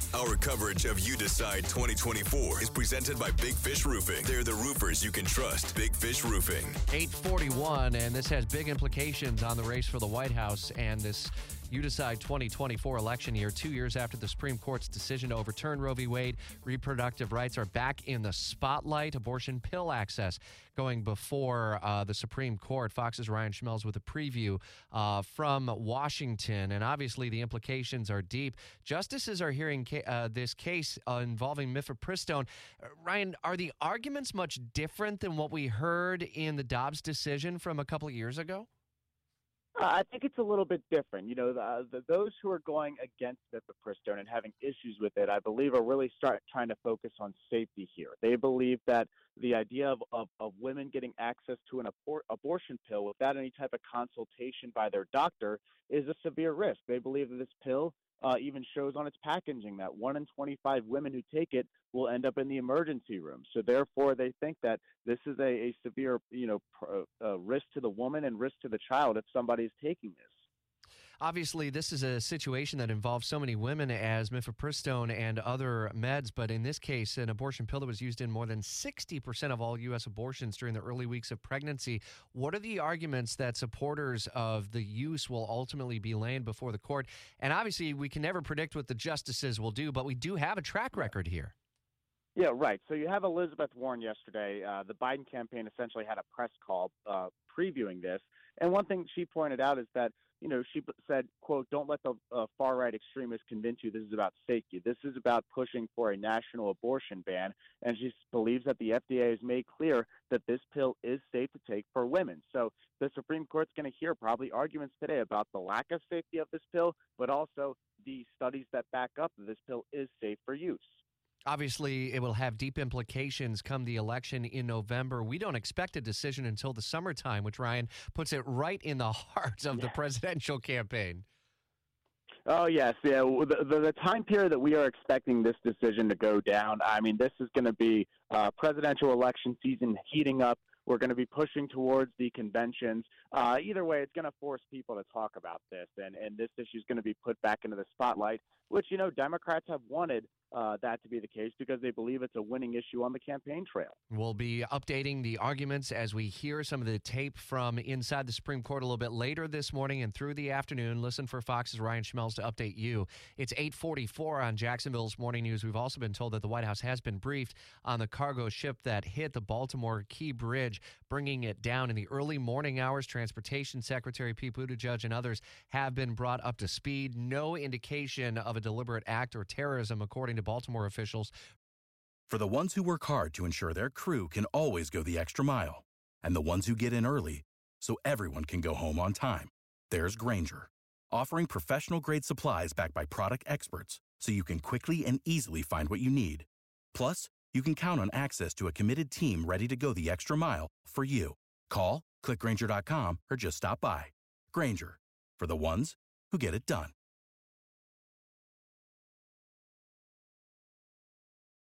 Our coverage of You Decide 2024 is presented by Big Fish Roofing. They're the roofers you can trust. Big Fish Roofing. 8:41, and this has big implications on the race for the White House and this You Decide 2024 election year. 2 years after the Supreme Court's decision to overturn Roe v. Wade, reproductive rights are back in the spotlight. Abortion pill access going before the Supreme Court. Fox's Ryan Schmelz with a preview from Washington. And obviously the implications are deep. Justices are hearing this case involving mifepristone. Ryan, are the arguments much different than what we heard in the Dobbs decision from a couple of years ago? I think it's a little bit different. You know, those who are going against mifepristone and having issues with it, I believe, are really trying to focus on safety here. They believe that the idea of women getting access to an abortion pill without any type of consultation by their doctor is a severe risk. They believe that this pill even shows on its packaging that 1 in 25 women who take it will end up in the emergency room. So therefore, they think that this is a severe, risk to the woman and risk to the child if somebody is taking this. Obviously, this is a situation that involves so many women as mifepristone and other meds, but in this case, an abortion pill that was used in more than 60% of all U.S. abortions during the early weeks of pregnancy. What are the arguments that supporters of the use will ultimately be laying before the court? And obviously, we can never predict what the justices will do, but we do have a track record here. Yeah, right. So you have Elizabeth Warren yesterday. The Biden campaign essentially had a press call previewing this. And one thing she pointed out is that, she said, quote, "Don't let the far-right extremists convince you this is about safety. This is about pushing for a national abortion ban." And she believes that the FDA has made clear that this pill is safe to take for women. So the Supreme Court's going to hear probably arguments today about the lack of safety of this pill, but also the studies that back up that this pill is safe for use. Obviously, it will have deep implications come the election in November. We don't expect a decision until the summertime, which, Ryan, puts it right in the heart of the presidential campaign. Oh, yes. Yeah. The time period that we are expecting this decision to go down, I mean, this is going to be presidential election season heating up. We're going to be pushing towards the conventions. Either way, it's going to force people to talk about this, and this issue is going to be put back into the spotlight, which, Democrats have wanted that to be the case because they believe it's a winning issue on the campaign trail. We'll be updating the arguments as we hear some of the tape from inside the Supreme Court a little bit later this morning and through the afternoon. Listen for Fox's Ryan Schmelz to update you. It's 8:44 on Jacksonville's Morning News. We've also been told that the White House has been briefed on the cargo ship that hit the Baltimore Key Bridge, bringing it down in the early morning hours. Transportation Secretary Pete Buttigieg and others have been brought up to speed. No indication of a deliberate act or terrorism, according to Baltimore officials. For the ones who work hard to ensure their crew can always go the extra mile, and the ones who get in early so everyone can go home on time, there's Grainger, offering professional-grade supplies backed by product experts so you can quickly and easily find what you need. Plus, you can count on access to a committed team ready to go the extra mile for you. Call, click Grainger.com, or just stop by. Grainger, for the ones who get it done.